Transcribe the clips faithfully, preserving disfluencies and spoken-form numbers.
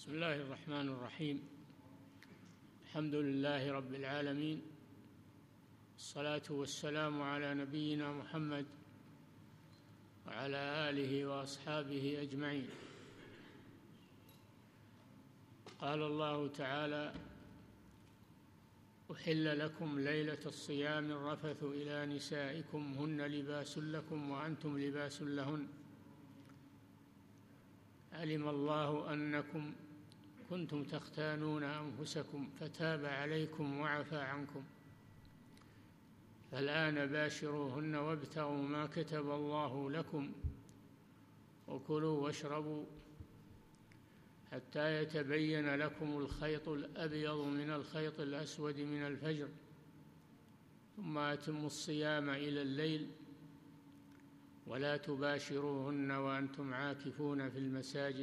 بسم الله الرحمن الرحيم. الحمد لله رب العالمين، الصلاة والسلام على نبينا محمد وعلى آله وأصحابه أجمعين. قال الله تعالى: أحل لكم ليلة الصيام الرفث إلى نسائكم هن لباس لكم وأنتم لباس لهن، علم الله أنكم كنتم تختانون أنفسكم فتاب عليكم وعفى عنكم، فالآن باشروهن وابتغوا ما كتب الله لكم وكلوا واشربوا حتى يتبين لكم الخيط الأبيض من الخيط الأسود من الفجر، ثم أتموا الصيام إلى الليل ولا تباشروهن وأنتم عاكفون في المساجد.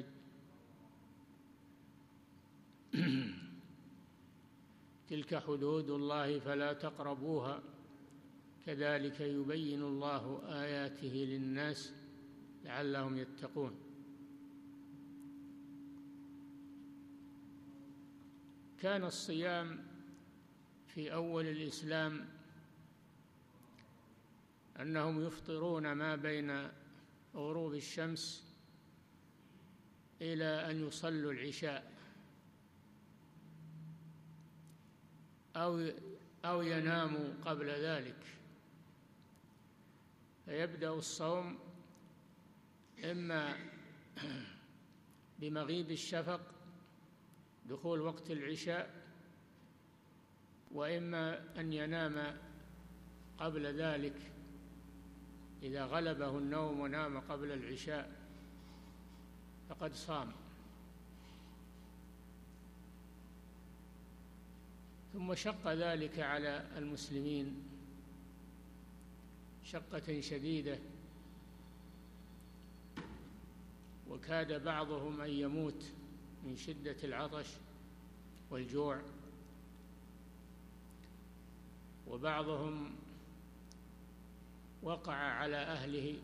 تلك حدود الله فلا تقربوها، كذلك يبين الله آياته للناس لعلهم يتقون. كان الصيام في أول الإسلام أنهم يفطرون ما بين غروب الشمس إلى أن يصلوا العشاء، أو أو يناموا قبل ذلك، فيبدأ الصوم إما بمغيب الشفق دخول وقت العشاء، وإما أن ينام قبل ذلك إذا غلبه النوم ونام قبل العشاء فقد صام. ثم شق ذلك على المسلمين شقة شديدة، وكاد بعضهم أن يموت من شدة العطش والجوع، وبعضهم وقع على أهله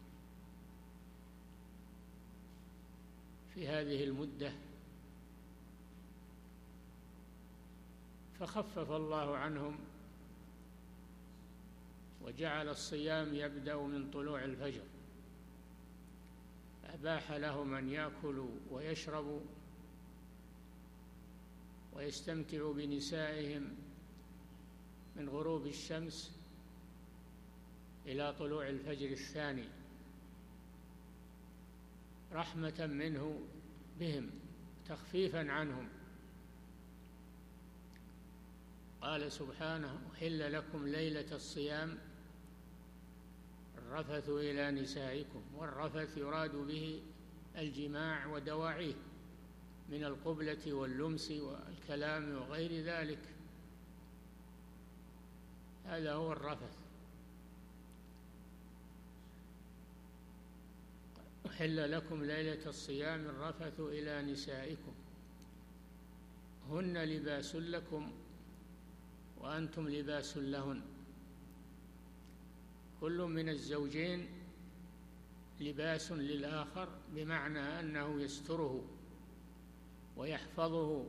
في هذه المدة، فخفف الله عنهم وجعل الصيام يبدأ من طلوع الفجر، أباح لهم أن يأكلوا ويشربوا ويستمتعوا بنسائهم من غروب الشمس إلى طلوع الفجر الثاني، رحمة منه بهم تخفيفا عنهم. قال سبحانه: أحل لكم ليلة الصيام الرفث إلى نسائكم، والرفث يراد به الجماع ودواعيه من القبلة واللمس والكلام وغير ذلك، هذا هو الرفث. أحل لكم ليلة الصيام الرفث إلى نسائكم هن لباس لكم وأنتم لباس لهن. كل من الزوجين لباس للآخر، بمعنى أنه يستره ويحفظه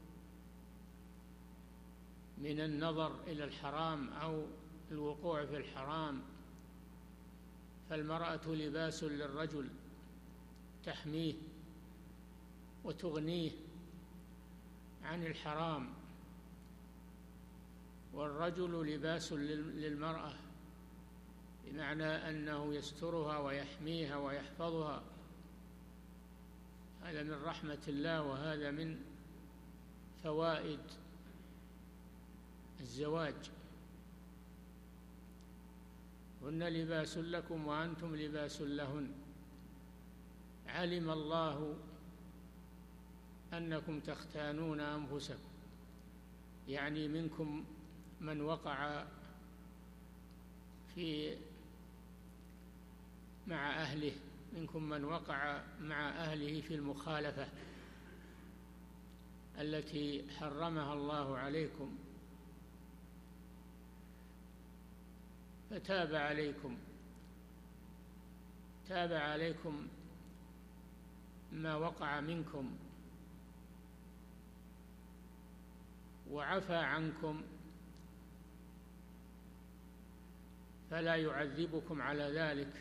من النظر إلى الحرام أو الوقوع في الحرام. فالمرأة لباس للرجل، تحميه وتغنيه عن الحرام، والرجل لباس للمرأة بمعنى أنه يسترها ويحميها ويحفظها. هذا من رحمة الله، وهذا من فوائد الزواج. هن لباس لكم وأنتم لباس لهن، علم الله أنكم تختانون أنفسكم، يعني منكم من وقع في مع أهله منكم من وقع مع أهله في المخالفة التي حرمها الله عليكم، فتاب عليكم تاب عليكم ما وقع منكم وعفى عنكم فلا يعذبكم على ذلك.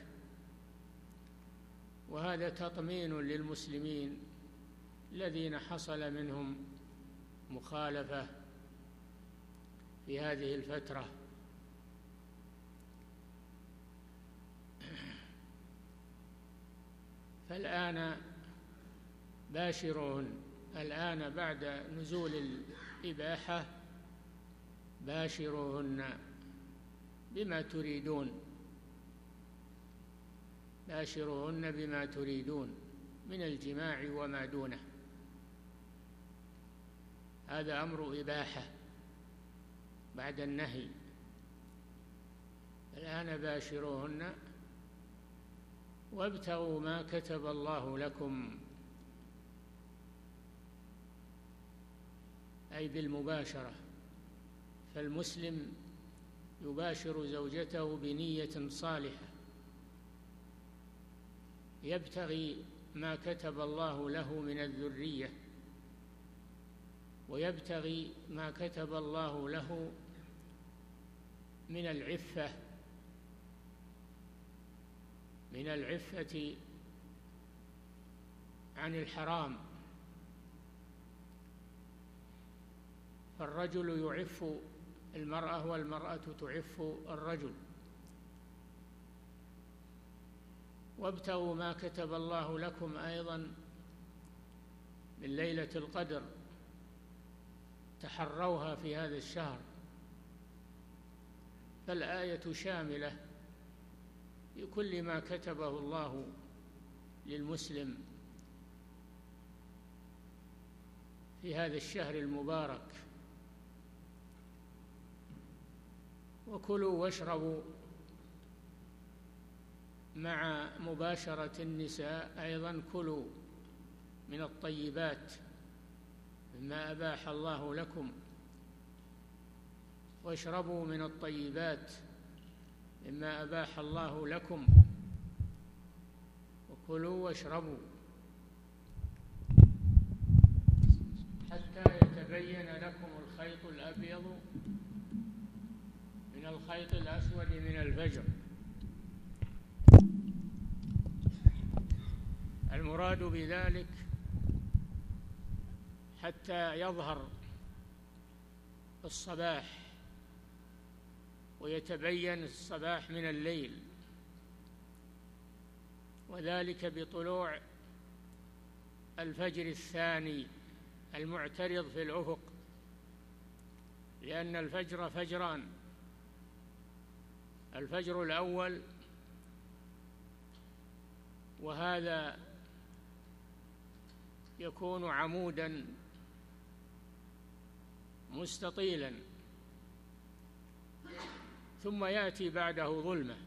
وهذا تطمين للمسلمين الذين حصل منهم مخالفة في هذه الفترة. فالآن باشروهن، الآن بعد نزول الإباحة باشروهن بما تريدون، باشروهن بما تريدون من الجماع وما دونه، هذا أمر إباحة بعد النهي. الآن باشروهن وابتغوا ما كتب الله لكم، أي بالمباشرة. فالمسلم يباشر زوجته بنية صالحة، يبتغي ما كتب الله له من الذرية، ويبتغي ما كتب الله له من العفة، من العفة عن الحرام. فالرجل يعف المرأة والمرأة تعف الرجل. وابتغوا ما كتب الله لكم أيضا من ليلة القدر، تحروها في هذا الشهر. فالآية شاملة لكل ما كتبه الله للمسلم في هذا الشهر المبارك. وكلوا واشربوا مع مباشرة النساء أيضا، كلوا من الطيبات مما أباح الله لكم، واشربوا من الطيبات مما أباح الله لكم، وكلوا واشربوا حتى يتبين لكم الخيط الأبيض من الخيط الأسود من الفجر. المراد بذلك حتى يظهر الصباح ويتبين الصباح من الليل، وذلك بطلوع الفجر الثاني المعترض في الأفق، لأن الفجر فجران: الفجر الأول وهذا يكون عموداً مستطيلاً، ثم يأتي بعده ظلمة،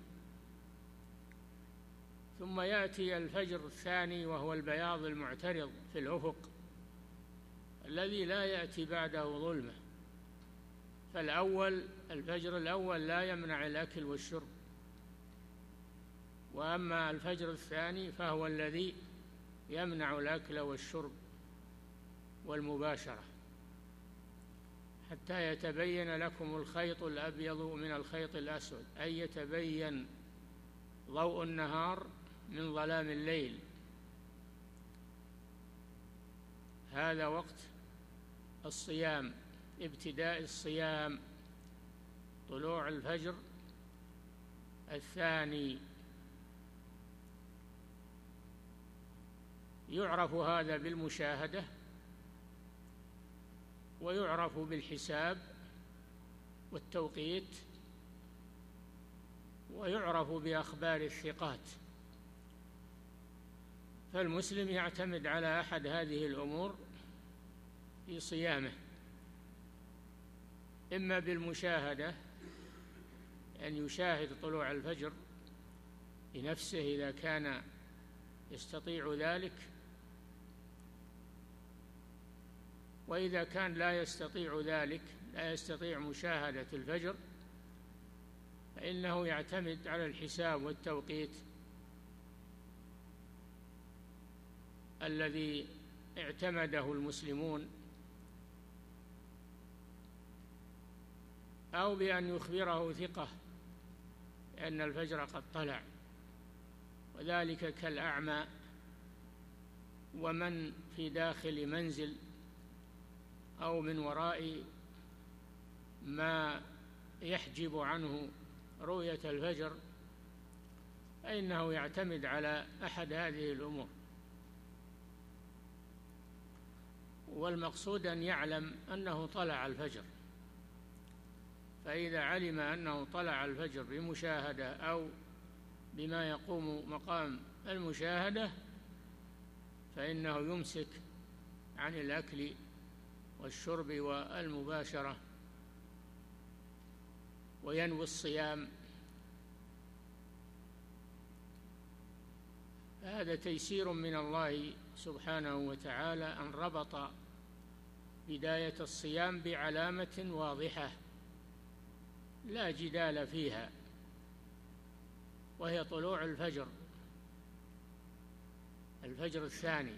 ثم يأتي الفجر الثاني وهو البياض المعترض في الأفق الذي لا يأتي بعده ظلمة. فالأول الفجر الأول لا يمنع الأكل والشرب، وأما الفجر الثاني فهو الذي يمنع الأكل والشرب والمباشرة، حتى يتبين لكم الخيط الأبيض من الخيط الأسود، أي يتبين ضوء النهار من ظلام الليل. هذا وقت الصيام، ابتداء الصيام، طلوع الفجر الثاني. يعرف هذا بالمشاهدة، ويعرف بالحساب والتوقيت، ويعرف بأخبار الثقات. فالمسلم يعتمد على أحد هذه الأمور في صيامه، إما بالمشاهدة، أن يشاهد طلوع الفجر بنفسه إذا كان يستطيع ذلك، وإذا كان لا يستطيع ذلك، لا يستطيع مشاهدة الفجر، فإنه يعتمد على الحساب والتوقيت الذي اعتمده المسلمون أو بأن يخبره ثقة أن الفجر قد طلع، وذلك كالأعمى ومن في داخل منزل أو من وراء ما يحجب عنه رؤية الفجر، فإنه يعتمد على أحد هذه الأمور. والمقصود أن يعلم أنه طلع الفجر، فإذا علم أنه طلع الفجر بمشاهدة أو بما يقوم مقام المشاهدة فإنه يمسك عن الأكل والشرب والمباشرة وينوي الصيام. هذا تيسير من الله سبحانه وتعالى أن ربط بداية الصيام بعلامة واضحة لا جدال فيها، وهي طلوع الفجر، الفجر الثاني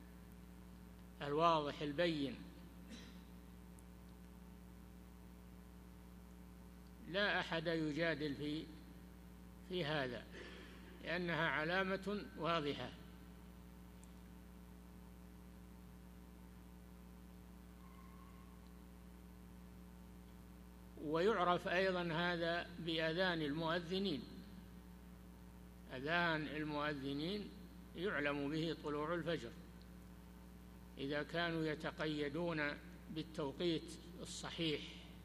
الواضح البين. لا أحد يجادل في في هذا، لأنها علامة واضحة. ويعرف أيضا هذا بأذان المؤذنين، أذان المؤذنين يعلم به طلوع الفجر إذا كانوا يتقيدون بالتوقيت الصحيح،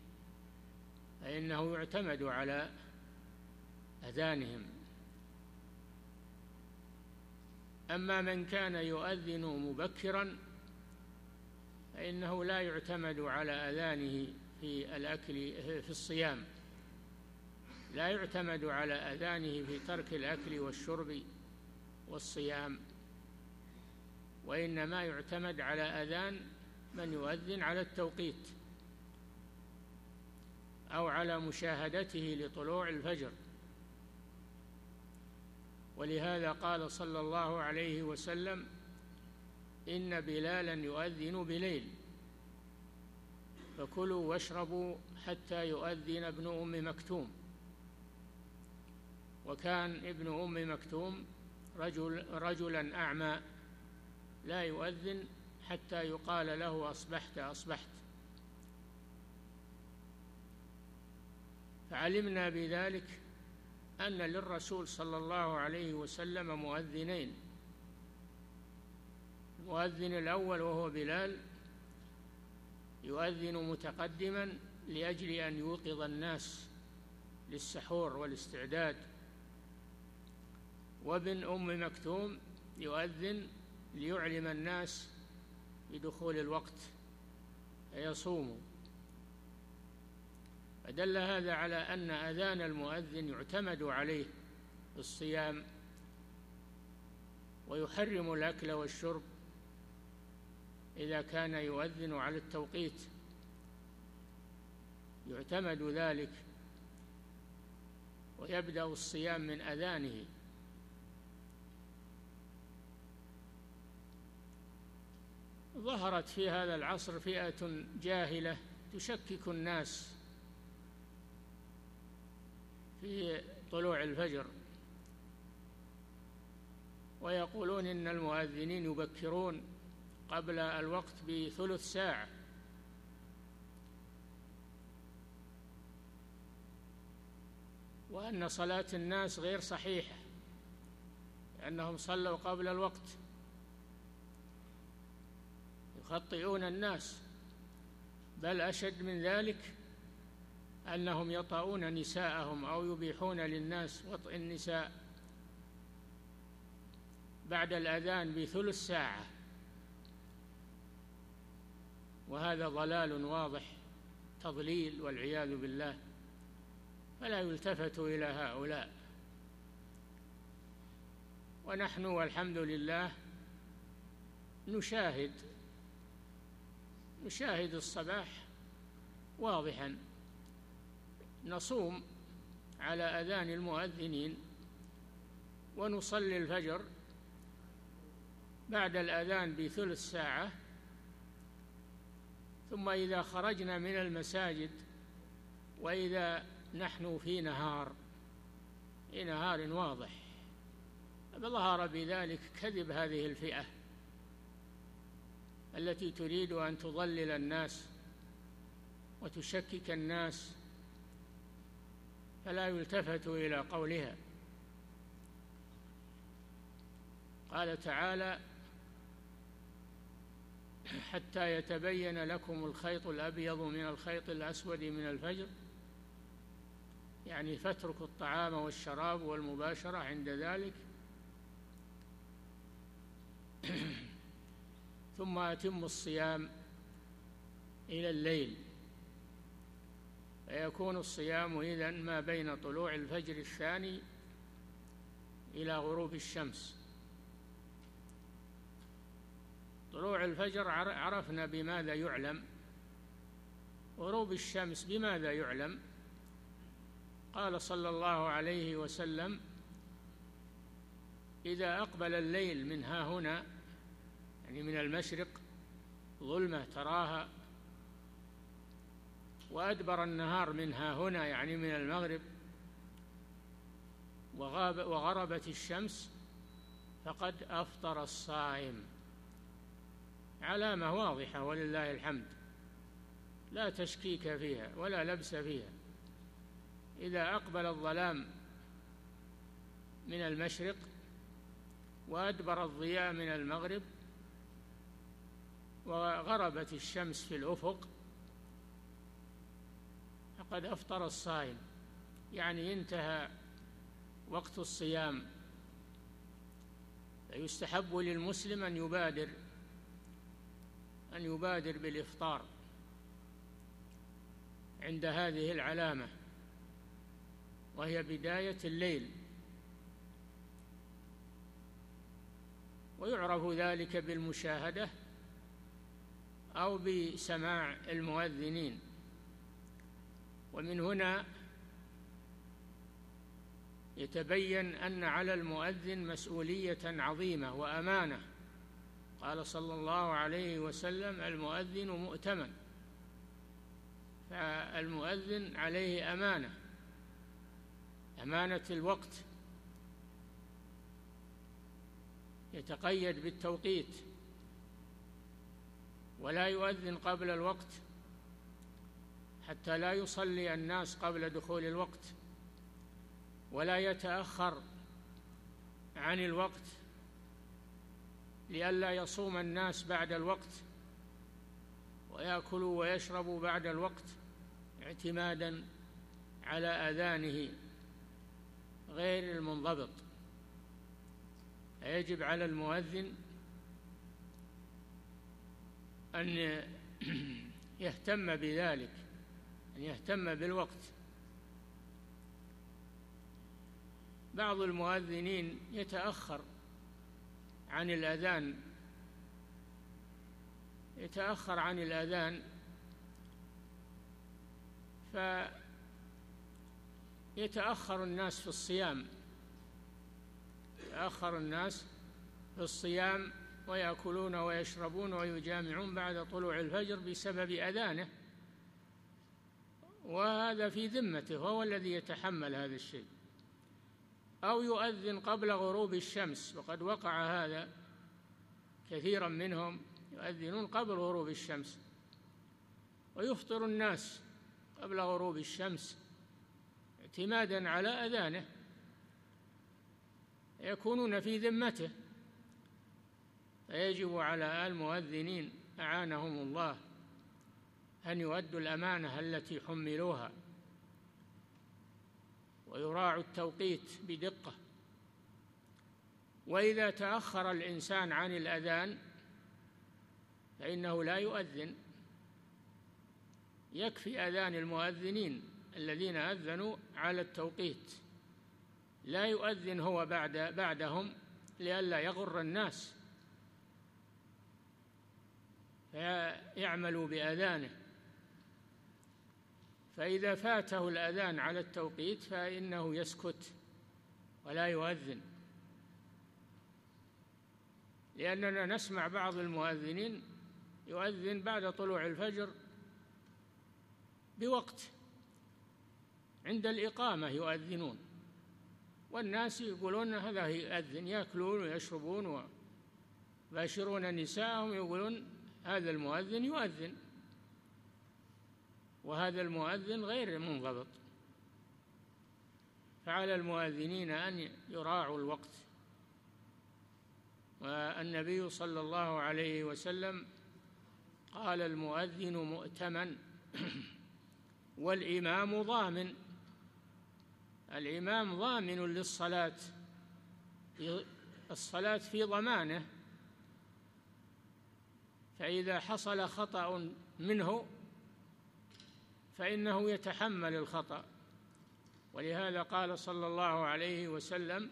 فإنه يعتمد على أذانهم. أما من كان يؤذن مبكرا فإنه لا يعتمد على أذانه في الأكل في الصيام، لا يعتمد على أذانه في ترك الأكل والشرب والصيام، وإنما يعتمد على أذان من يؤذن على التوقيت أو على مشاهدته لطلوع الفجر. ولهذا قال صلى الله عليه وسلم: إن بلالا يؤذن بليل فكلوا واشربوا حتى يؤذن ابن أم مكتوم. وكان ابن أم مكتوم رجل رجلا أعمى لا يؤذن حتى يقال له أصبحت أصبحت. فعلمنا بذلك أن للرسول صلى الله عليه وسلم مؤذنين: المؤذن الأول وهو بلال يؤذن متقدما لأجل أن يوقظ الناس للسحور والاستعداد، وابن أم مكتوم يؤذن ليعلم الناس بدخول الوقت فيصوموا. فدل هذا على أن أذان المؤذن يعتمد عليه في الصيام، ويحرم الأكل والشرب إذا كان يؤذن على التوقيت، يعتمد ذلك ويبدأ الصيام من أذانه. ظهرت في هذا العصر فئة جاهلة تشكك الناس في طلوع الفجر، ويقولون إن المؤذنين يبكرون قبل الوقت بثلث ساعة، وأن صلاة الناس غير صحيحة لأنهم صلوا قبل الوقت، يخطئون الناس. بل أشد من ذلك أنهم يطؤون نساءهم أو يبيحون للناس وطئ النساء بعد الأذان بثلث ساعة، وهذا ضلال واضح، تضليل والعياذ بالله. فلا يلتفت إلى هؤلاء. ونحن والحمد لله نشاهد نشاهد الصباح واضحا، نصوم على أذان المؤذنين ونصلي الفجر بعد الأذان بثلث ساعة، ثم إذا خرجنا من المساجد وإذا نحن في نهار في نهار واضح. فظهر بذلك كذب هذه الفئة التي تريد أن تضلل الناس وتشكك الناس، فلا يلتفت إلى قولها. قال تعالى: حتى يتبين لكم الخيط الأبيض من الخيط الأسود من الفجر، يعني فاتركوا الطعام والشراب والمباشرة عند ذلك، ثم أتموا الصيام إلى الليل. فيكون الصيام إذن ما بين طلوع الفجر الثاني إلى غروب الشمس. طلوع الفجر عرفنا بماذا يعلم، غروب الشمس بماذا يعلم؟ قال صلى الله عليه وسلم: إذا أقبل الليل من ها هنا، يعني من المشرق، ظلمة تراها، وأدبر النهار من ها هنا، يعني من المغرب، وغاب وغربت الشمس، فقد أفطر الصائم. علامة واضحة ولله الحمد، لا تشكيك فيها ولا لبس فيها. إذا أقبل الظلام من المشرق وأدبر الضياء من المغرب وغربت الشمس في الأفق، فقد أفطر الصائم، يعني انتهى وقت الصيام. فيستحب للمسلم أن يبادر أن يبادر بالإفطار عند هذه العلامة، وهي بداية الليل. ويعرف ذلك بالمشاهدة أو بسماع المؤذنين. ومن هنا يتبين أن على المؤذن مسؤولية عظيمة وأمانة. قال صلى الله عليه وسلم: المؤذن مؤتمن. فالمؤذن عليه أمانة، أمانة الوقت، يتقيد بالتوقيت، ولا يؤذن قبل الوقت حتى لا يصلي الناس قبل دخول الوقت، ولا يتأخر عن الوقت لئلا يصوم الناس بعد الوقت ويأكلوا ويشربوا بعد الوقت اعتمادا على أذانه غير المنضبط. يجب على المؤذن أن يهتم بذلك، أن يهتم بالوقت. بعض المؤذنين يتأخر عن الأذان يتأخر عن الأذان فيتأخر الناس في الصيام يتأخر الناس في الصيام ويأكلون ويشربون ويجامعون بعد طلوع الفجر بسبب أذانه، وهذا في ذمته، هو الذي يتحمل هذا الشيء. أو يؤذن قبل غروب الشمس، وقد وقع هذا كثيرا منهم، يؤذنون قبل غروب الشمس ويفطر الناس قبل غروب الشمس اعتمادا على أذانه، يكونون في ذمته. فيجب على المؤذنين أعانهم الله أن يؤدوا الأمانة التي حملوها ويراعوا التوقيت بدقة. وإذا تأخر الإنسان عن الأذان فإنه لا يؤذن، يكفي أذان المؤذنين الذين أذنوا على التوقيت، لا يؤذن هو بعد بعدهم لئلا يغر الناس فيعملوا بأذانه. فإذا فاته الأذان على التوقيت فإنه يسكت ولا يؤذن، لأننا نسمع بعض المؤذنين يؤذن بعد طلوع الفجر بوقت، عند الإقامة يؤذنون، والناس يقولون هذا يؤذن، يأكلون ويشربون ويباشرون نساءهم، يقولون هذا المؤذن يؤذن، وهذا المؤذن غير منضبط. فعلى المؤذنين أن يراعوا الوقت. والنبي صلى الله عليه وسلم قال: المؤذن مؤتمن والإمام ضامن. الإمام ضامن للصلاة، الصلاة في ضمانه، فإذا حصل خطأ منه فإنه يتحمل الخطأ. ولهذا قال صلى الله عليه وسلم: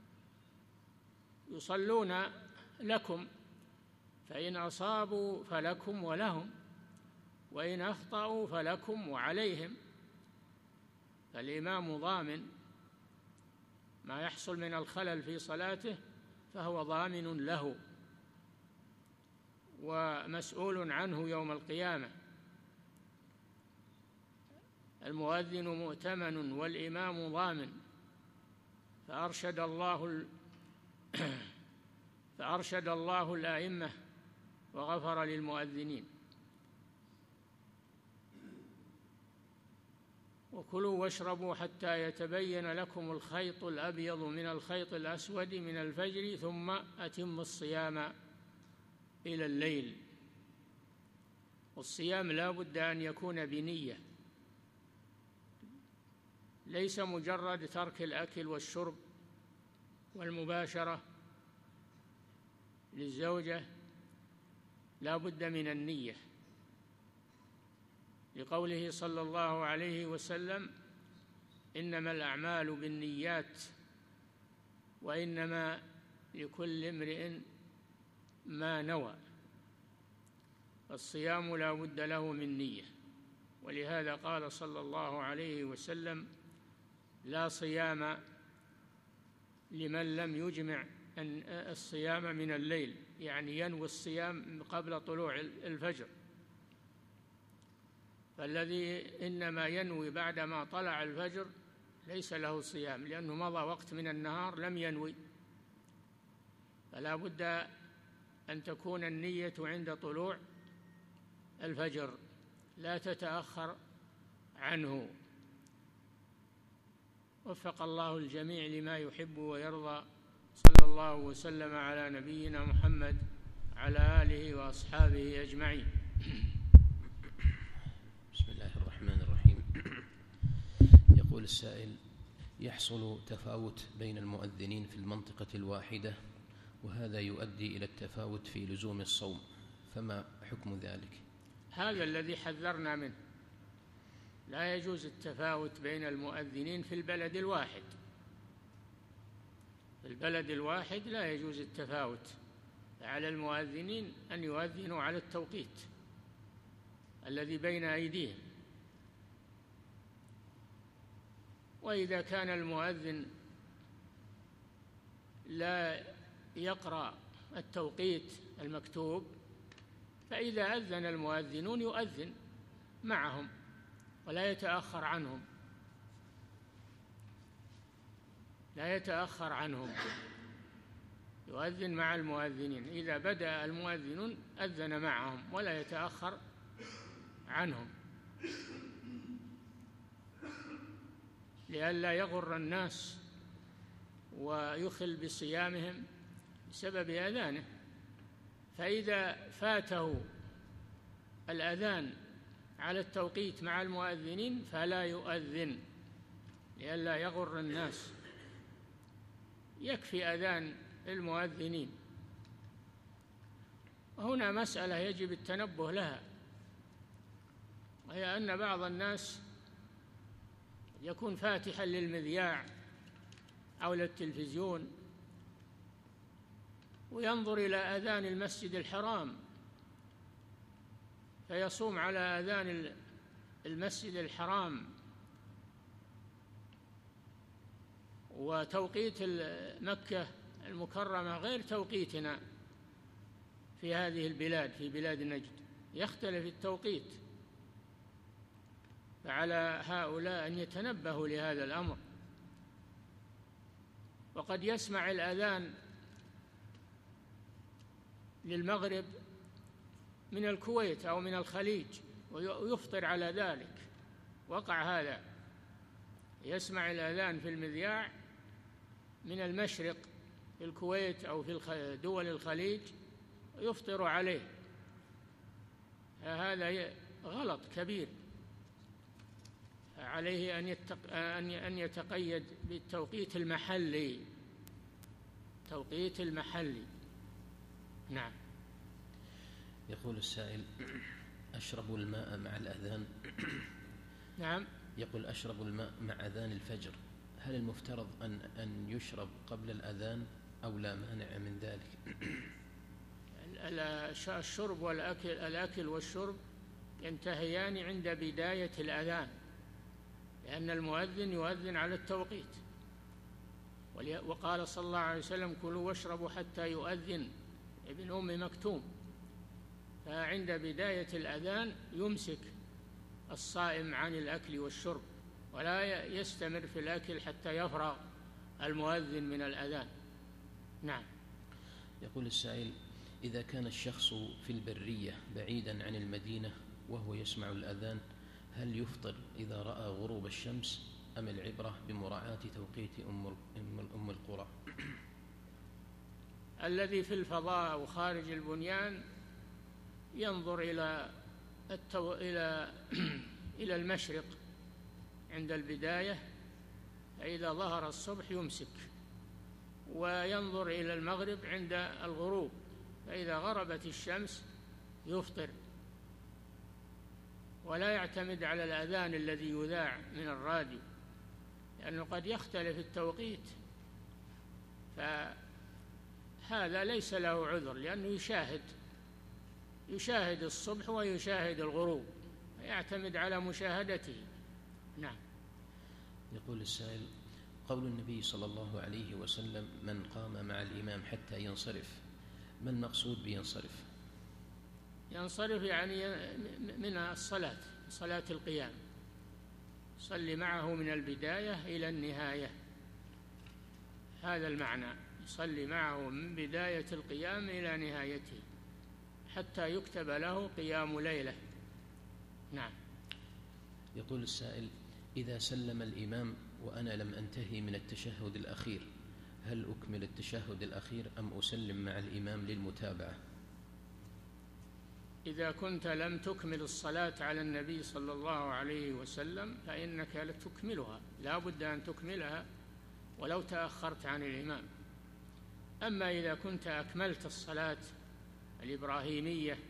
يصلون لكم فإن أصابوا فلكم ولهم، وإن أخطأوا فلكم وعليهم. فالإمام ضامن ما يحصل من الخلل في صلاته، فهو ضامن له ومسؤول عنه يوم القيامة. المؤذن مؤتمن والإمام ضامن. فأرشد الله فأرشد الله الأئمة وغفر للمؤذنين. وكلوا واشربوا حتى يتبين لكم الخيط الأبيض من الخيط الأسود من الفجر ثم أتموا الصيام إلى الليل. والصيام لا بد أن يكون بنية، ليس مجرد ترك الأكل والشرب والمباشرة للزوجة، لا بد من النية، لقوله صلى الله عليه وسلم: إنما الأعمال بالنيات وإنما لكل امرئ ما نوى. الصيام لا بد له من نية، ولهذا قال صلى الله عليه وسلم: لا صيام لمن لم يجمع الصيام من الليل، يعني ينوي الصيام قبل طلوع الفجر. فالذي إنما ينوي بعدما طلع الفجر ليس له صيام، لأنه مضى وقت من النهار لم ينوي. فلا بد أن تكون النية عند طلوع الفجر، لا تتأخر عنه. وفق الله الجميع لما يحب ويرضى. صلى الله وسلم على نبينا محمد على آله وأصحابه أجمعين. بسم الله الرحمن الرحيم. يقول السائل: يحصل تفاوت بين المؤذنين في المنطقة الواحدة، وهذا يؤدي إلى التفاوت في لزوم الصوم، فما حكم ذلك؟ هذا الذي حذرنا منه. لا يجوز التفاوت بين المؤذنين في البلد الواحد. في البلد الواحد لا يجوز التفاوت، على المؤذنين أن يؤذنوا على التوقيت الذي بين أيديهم. وإذا كان المؤذن لا يقرأ التوقيت المكتوب، فإذا أذن المؤذنون يؤذن معهم ولا يتأخر عنهم، لا يتأخر عنهم، يؤذن مع المؤذنين. إذا بدأ المؤذنون أذن معهم ولا يتأخر عنهم، لئلا يغر الناس ويخل بصيامهم بسبب أذانه. فإذا فاته الأذان على التوقيت مع المؤذنين فلا يؤذن لئلا يغر الناس، يكفي أذان المؤذنين. وهنا مسألة يجب التنبه لها، وهي أن بعض الناس يكون فاتحا للمذياع أو للتلفزيون وينظر إلى أذان المسجد الحرام فيصوم على أذان المسجد الحرام، وتوقيت مكة المكرمة غير توقيتنا في هذه البلاد، في بلاد نجد يختلف التوقيت. فعلى هؤلاء أن يتنبهوا لهذا الأمر. وقد يسمع الأذان للمغرب من الكويت أو من الخليج ويفطر على ذلك، وقع هذا، يسمع الأذان في المذياع من المشرق في الكويت أو في دول الخليج ويفطر عليه، هذا غلط كبير. عليه أن أن يتقيد بالتوقيت المحلي، توقيت المحلي. نعم. يقول السائل: أشرب الماء مع الأذان. نعم. يقول: أشرب الماء مع أذان الفجر، هل المفترض أن أن يشرب قبل الأذان أو لا مانع من ذلك؟ الشرب والأكل الأكل والشرب ينتهيان عند بداية الأذان، لأن المؤذن يؤذن على التوقيت، وقال صلى الله عليه وسلم: كلوا واشربوا حتى يؤذن ابن أم مكتوم. فعند بداية الأذان يمسك الصائم عن الأكل والشرب، ولا يستمر في الأكل حتى يفرغ المؤذن من الأذان. نعم. يقول السائل: إذا كان الشخص في البرية بعيدا عن المدينة وهو يسمع الأذان، هل يفطر إذا رأى غروب الشمس أم العبرة بمراعاة توقيت أم أم القرى؟ الذي في الفضاء وخارج البنيان ينظر إلى التو... إلى إلى المشرق عند البداية، فإذا ظهر الصبح يمسك، وينظر إلى المغرب عند الغروب، فإذا غربت الشمس يفطر، ولا يعتمد على الأذان الذي يذاع من الراديو، لأنه قد يختلف التوقيت، فهذا ليس له عذر، لأنه يشاهد يشاهد الصبح ويشاهد الغروب، يعتمد على مشاهدته. نعم. يقول السائل: قول النبي صلى الله عليه وسلم: من قام مع الإمام حتى ينصرف، ما المقصود بينصرف؟ ينصرف يعني من الصلاة، صلاة القيام، صلي معه من البداية إلى النهاية، هذا المعنى، يصلي معه من بداية القيام إلى نهايته حتى يكتب له قيام ليلة. نعم. يقول السائل: إذا سلم الإمام وأنا لم أنتهي من التشهد الأخير، هل أكمل التشهد الأخير أم أسلم مع الإمام للمتابعة؟ إذا كنت لم تكمل الصلاة على النبي صلى الله عليه وسلم فإنك لتكملها، لا بد أن تكملها ولو تأخرت عن الإمام. أما إذا كنت أكملت الصلاة الإبراهيمية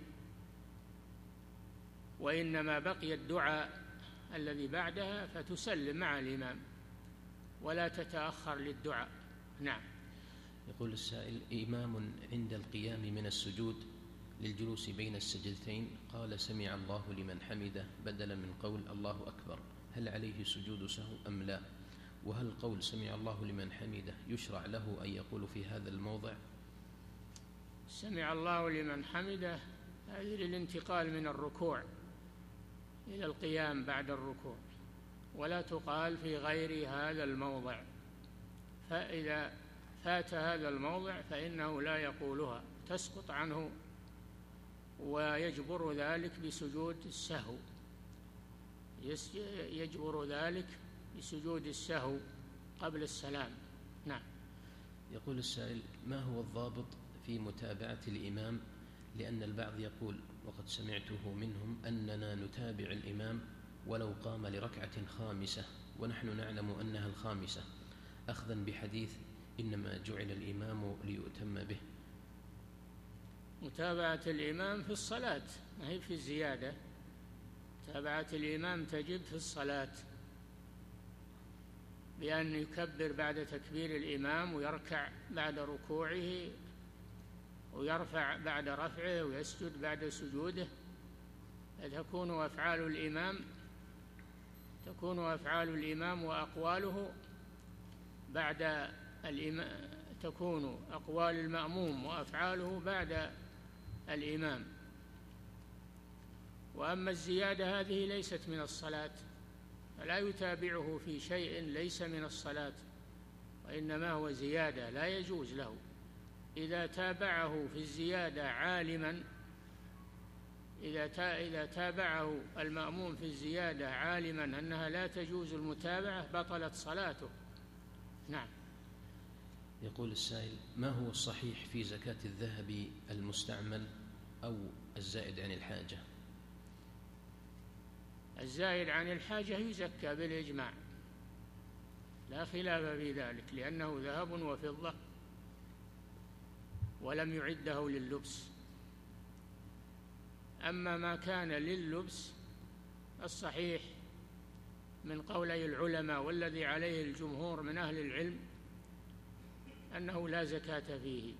وإنما بقي الدعاء الذي بعدها فتسلم مع الإمام ولا تتأخر للدعاء. نعم. يقول السائل: إمام عند القيام من السجود للجلوس بين السجدتين قال سمع الله لمن حمده بدلا من قول الله أكبر، هل عليه سجود سهو أم لا؟ وهل قول سمع الله لمن حمده يشرع له أن يقول في هذا الموضع؟ سمع الله لمن حمده هذه للانتقال من الركوع إلى القيام بعد الركوع، ولا تقال في غير هذا الموضع، فإذا فات هذا الموضع فإنه لا يقولها، تسقط عنه ويجبر ذلك بسجود السهو، يجبر ذلك بسجود السهو قبل السلام. نعم. يقول السائل: ما هو الضابط في متابعة الإمام؟ لأن البعض يقول وقد سمعته منهم أننا نتابع الإمام ولو قام لركعة خامسة ونحن نعلم أنها الخامسة، أخذا بحديث إنما جعل الإمام ليؤتم به. متابعة الإمام في الصلاة ما هي في الزيادة، متابعة الإمام تجب في الصلاة بأن يكبر بعد تكبير الإمام ويركع بعد ركوعه ويرفع بعد رفعه ويسجد بعد سجوده، فتكون أفعال الإمام تكون أفعال الإمام وأقواله بعد الإمام، تكون أقوال المأموم وأفعاله بعد الإمام. وأما الزيادة هذه ليست من الصلاة، فلا يتابعه في شيء ليس من الصلاة وإنما هو زيادة، لا يجوز له. إذا تابعه في الزيادة عالما إذا تابعه المأموم في الزيادة عالما أنها لا تجوز المتابعة بطلت صلاته. نعم. يقول السائل: ما هو الصحيح في زكاة الذهب المستعمل أو الزائد عن الحاجة؟ الزائد عن الحاجة يزكى بالإجماع، لا خلاف في ذلك، لأنه ذهب وفضة ولم يعده لللبس. أما ما كان لللبس الصحيح من قولي العلماء والذي عليه الجمهور من أهل العلم أنه لا زكاة فيه.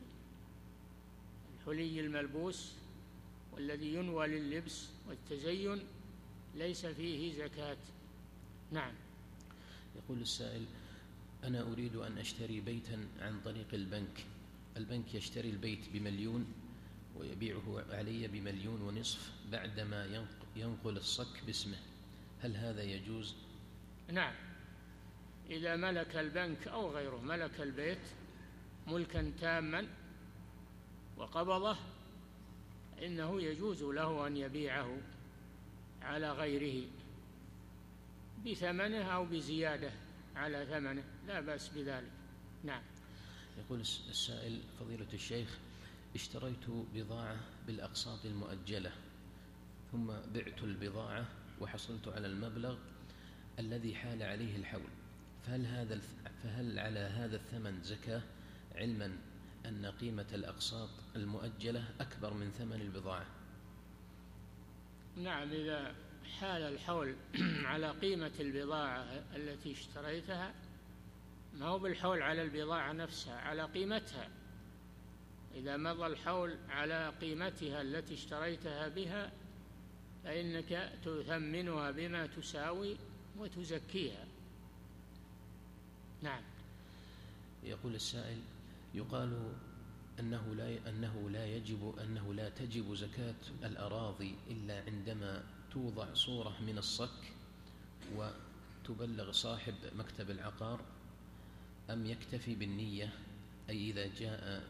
الحلي الملبوس والذي ينوى لللبس والتزين ليس فيه زكاة. نعم. يقول السائل: أنا أريد أن أشتري بيتا عن طريق البنك. البنك يشتري البيت بمليون ويبيعه علي بمليون ونصف بعدما ينقل الصك باسمه، هل هذا يجوز؟ نعم، إذا ملك البنك أو غيره ملك البيت ملكا تاما وقبضه إنه يجوز له أن يبيعه على غيره بثمنه أو بزيادة على ثمنه، لا بأس بذلك. نعم. يقول السائل: فضيلة الشيخ، اشتريت بضاعة بالأقساط المؤجلة ثم بعت البضاعة وحصلت على المبلغ الذي حال عليه الحول، فهل هذا فهل على هذا الثمن زكاة، علما أن قيمة الأقساط المؤجلة أكبر من ثمن البضاعة؟ نعم، إذا حال الحول على قيمة البضاعة التي اشتريتها، ما هو بالحول على البضاعة نفسها، على قيمتها. إذا مضى الحول على قيمتها التي اشتريتها بها فإنك تثمنها بما تساوي وتزكيها. نعم. يقول السائل: يقال أنه لا أنه لا يجب أنه لا تجب زكاة الأراضي إلا عندما توضع صورة من الصك وتبلغ صاحب مكتب العقار، أم يكتفي بالنية؟ أي إذا جاء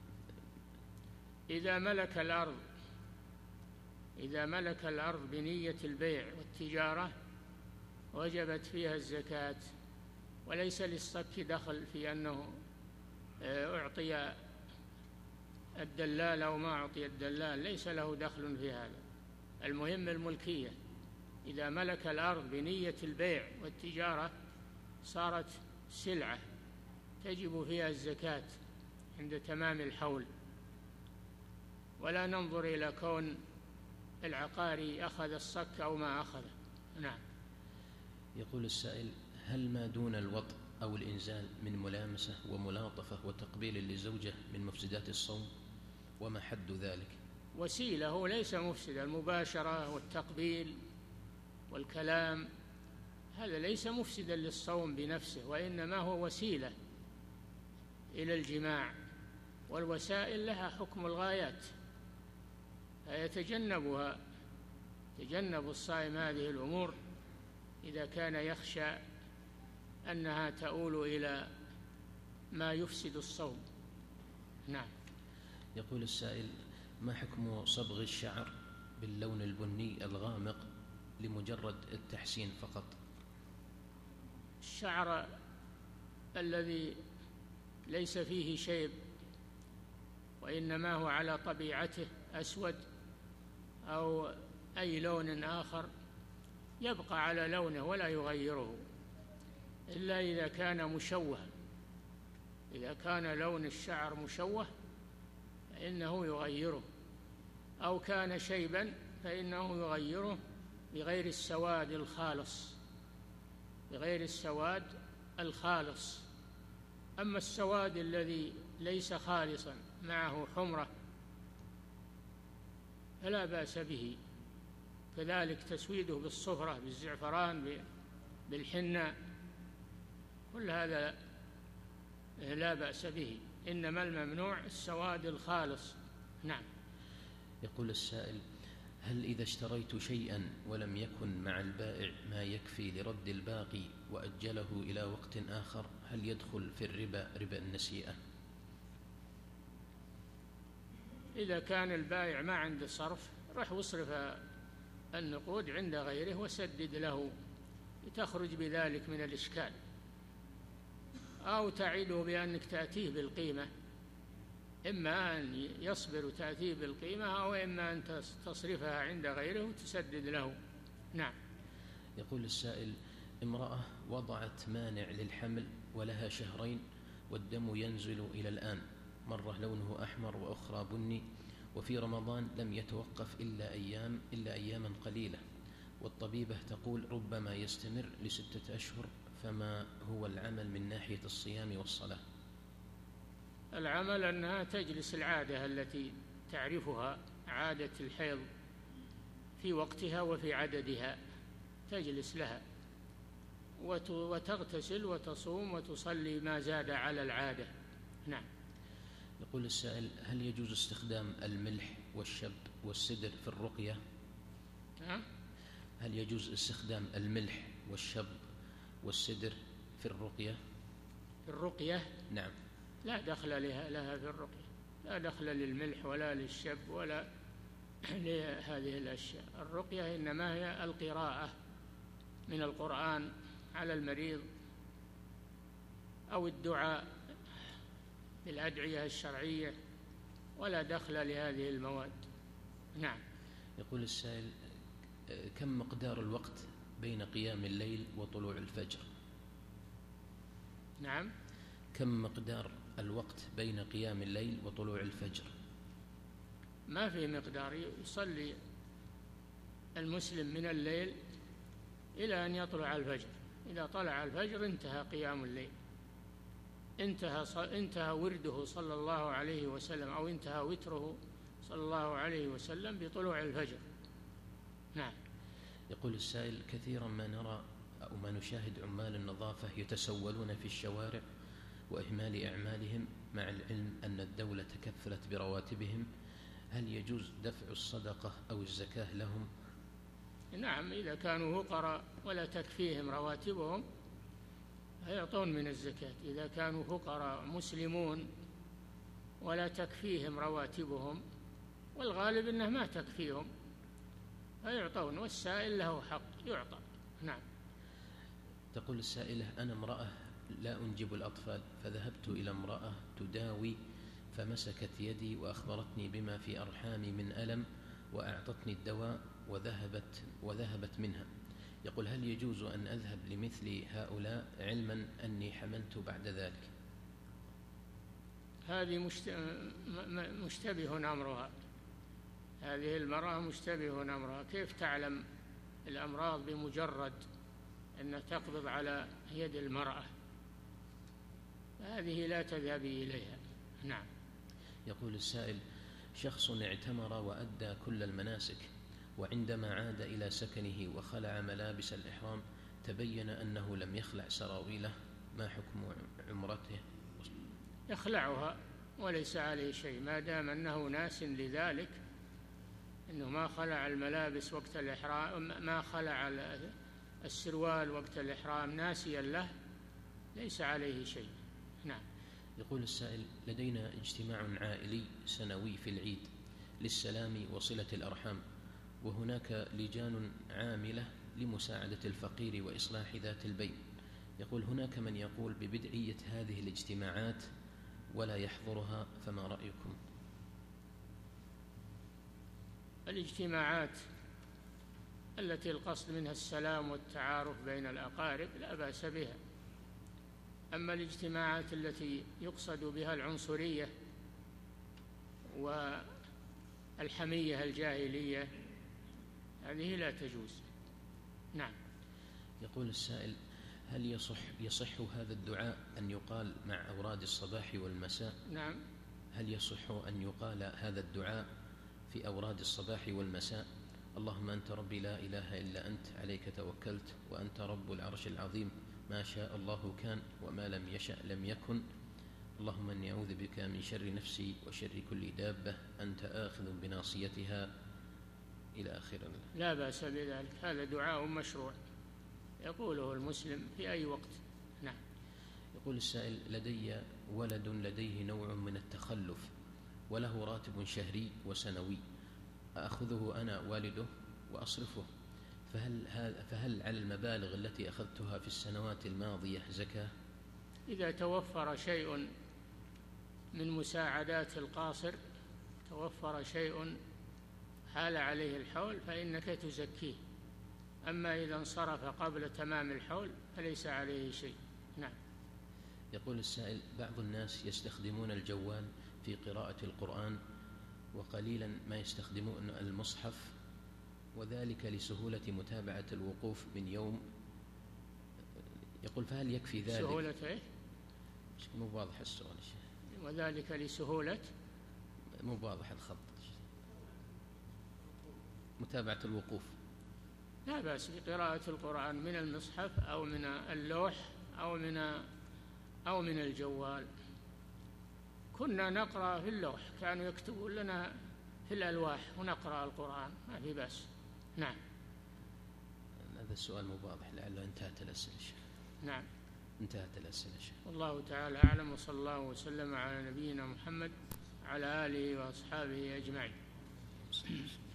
إذا ملك الأرض إذا ملك الأرض بنية البيع والتجارة وجبت فيها الزكاة، وليس للصك دخل في أنه أعطي الدلال أو ما أعطي الدلال، ليس له دخل في هذا. المهم الملكية. إذا ملك الأرض بنية البيع والتجارة صارت سلعة تجب فيها الزكاة عند تمام الحول، ولا ننظر إلى كون العقاري أخذ الصك أو ما أخذه. نعم. يقول السائل: هل ما دون الوطء أو الإنزال من ملامسة وملاطفة وتقبيل للزوجة من مفسدات الصوم، وما حد ذلك؟ وسيلة، هو ليس مفسد. المباشرة والتقبيل والكلام هذا ليس مفسدا للصوم بنفسه، وإنما هو وسيلة إلى الجماع، والوسائل لها حكم الغايات، فيتجنبها يتجنب الصائم هذه الأمور إذا كان يخشى أنها تؤول إلى ما يفسد الصوم. نعم. يقول السائل: ما حكم صبغ الشعر باللون البني الغامق لمجرد التحسين فقط؟ الشعر الذي ليس فيه شيب وإنما هو على طبيعته أسود أو أي لون آخر يبقى على لونه ولا يغيره، إلا إذا كان مشوها. إذا كان لون الشعر مشوه فإنه يغيره، أو كان شيبا فإنه يغيره بغير السواد الخالص بغير السواد الخالص. أما السواد الذي ليس خالصا معه حمرة فلا بأس به، كذلك تسويده بالصفرة بالزعفران بالحنة، كل هذا لا بأس به، إنما الممنوع السواد الخالص. نعم. يقول السائل: هل إذا اشتريت شيئا ولم يكن مع البائع ما يكفي لرد الباقي وأجله إلى وقت آخر هل يدخل في الربا ربا النسيئة؟ إذا كان البائع ما عنده صرف رح واصرف النقود عند غيره وسدد له لتخرج بذلك من الإشكال، أو تعيده بأنك تأتيه بالقيمة، إما أن يصبر وتأتيه بالقيمة أو إما أن تصرفها عند غيره وتسدد له. نعم. يقول السائل: امرأة وضعت مانع للحمل ولها شهرين والدم ينزل إلى الآن، مرة لونه أحمر وأخرى بني، وفي رمضان لم يتوقف إلا أيام إلا أياما قليلة، والطبيبة تقول ربما يستمر لستة أشهر، فما هو العمل من ناحية الصيام والصلاة؟ العمل أنها تجلس العادة التي تعرفها، عادة الحيض في وقتها وفي عددها، تجلس لها وتغتسل وتصوم وتصلي ما زاد على العادة. نعم. يقول السائل: هل يجوز استخدام الملح والشب والسدر في الرقية؟ أه؟ هل يجوز استخدام الملح والشب والسدر في الرقية؟ في الرقية؟ نعم. لا دخل لها, لها في الرقية، لا دخل للملح ولا للشب ولا لهذه الأشياء. الرقية إنما هي القراءة من القرآن على المريض أو الدعاء بالأدعية الشرعية، ولا دخل لهذه المواد. نعم. يقول السائل: كم مقدار الوقت بين قيام الليل وطلوع الفجر؟ نعم. كم مقدار الوقت بين قيام الليل وطلوع الفجر؟ ما في مقدار، يصلي المسلم من الليل إلى أن يطلع الفجر، إذا طلع الفجر انتهى قيام الليل، انتهى, انتهى ورده صلى الله عليه وسلم، أو انتهى وتره صلى الله عليه وسلم بطلوع الفجر. نعم. يقول السائل: كثيرا ما نرى أو ما نشاهد عمال النظافة يتسولون في الشوارع وإهمال أعمالهم، مع العلم أن الدولة تكفلت برواتبهم، هل يجوز دفع الصدقة أو الزكاة لهم؟ نعم، إذا كانوا فقراء ولا تكفيهم رواتبهم يعطون من الزكاة. إذا كانوا فقراء مسلمون ولا تكفيهم رواتبهم، والغالب أنه ما تكفيهم، فيعطون، والسائل له حق يعطى. نعم. تقول السائلة: أنا امرأة لا أنجب الأطفال، فذهبت إلى امرأة تداوي فمسكت يدي وأخبرتني بما في أرحامي من ألم وأعطتني الدواء وذهبت, وذهبت منها. يقول: هل يجوز أن أذهب لمثل هؤلاء علما أني حملت بعد ذلك؟ هذه مشتبه أمرها، هذه المرأة مشتبه أمرها. كيف تعلم الأمراض بمجرد أن تقبض على يد المرأة؟ هذه لا تذهبي إليها. نعم. يقول السائل: شخص اعتمر وأدى كل المناسك، وعندما عاد إلى سكنه وخلع ملابس الإحرام تبين أنه لم يخلع سراويله، ما حكم عمرته؟ يخلعها وليس عليه شيء، ما دام أنه ناس لذلك، أنه ما خلع الملابس وقت الإحرام، ما خلع السروال وقت الإحرام ناسيا له، ليس عليه شيء. نعم. يقول السائل: لدينا اجتماع عائلي سنوي في العيد للسلام وصلة الأرحام، وهناك لجان عاملة لمساعدة الفقير وإصلاح ذات البين. يقول: هناك من يقول ببدعية هذه الاجتماعات ولا يحضرها، فما رأيكم؟ الاجتماعات التي القصد منها السلام والتعارف بين الأقارب لا بأس بها، أما الاجتماعات التي يقصد بها العنصرية والحمية الجاهلية هذه لا تجوز. نعم. يقول السائل: هل يصح, يصح هذا الدعاء أن يقال مع أوراد الصباح والمساء؟ نعم. هل يصح أن يقال هذا الدعاء في أوراد الصباح والمساء؟ اللهم أنت ربي لا إله إلا أنت، عليك توكلت، وأنت رب العرش العظيم، ما شاء الله كان، وما لم يشأ لم يكن، اللهم إني أعوذ بك من شر نفسي وشر كل دابة، أنت آخذ بناصيتها، إلى آخره. لا بأس بذلك، هذا دعاء مشروع يقوله المسلم في أي وقت. نعم. يقول السائل: لدي ولد لديه نوع من التخلف وله راتب شهري وسنوي، أخذه أنا والده وأصرفه، فهل, فهل على المبالغ التي أخذتها في السنوات الماضية زكاة؟ إذا توفر شيء من مساعدات القاصر، توفر شيء حال عليه الحول، فإنك تزكيه، أما إذا انصرف قبل تمام الحول فليس عليه شيء. نعم. يقول السائل: بعض الناس يستخدمون الجوال في قراءة القرآن وقليلا ما يستخدمون المصحف، وذلك لسهولة متابعة الوقوف من يوم. يقول: فهل يكفي ذلك؟ سهولة إيه؟ مو واضح السؤال. وذلك لسهولة، مو واضح الخط. متابعة الوقوف. لا بأس بقراءة القرآن من المصحف أو من اللوح أو من أو من الجوال. كنا نقرأ في اللوح، كانوا يكتبون لنا في الألواح ونقرأ القرآن، ما في بأس. نعم. هذا السؤال مو واضح، لعله انتهت الأسئلة. نعم، انتهت الأسئلة. والله تعالى أعلم، وصلى الله وسلم على نبينا محمد على آله وأصحابه أجمعين.